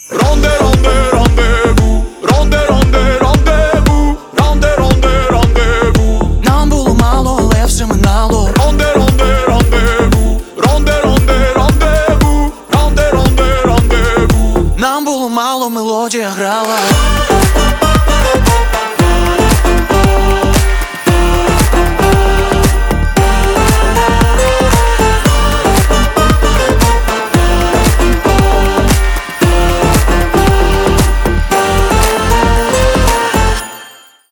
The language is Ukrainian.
Ронде, ронде, рандеву, ронде, ронде, рандеву, ронде, ронде, рандеву. Нам було мало, але все минало. Ронде, ронде, рандеву, ронде, ронде, рандеву, ронде, ронде, рандеву. Нам було мало, мелодія грала.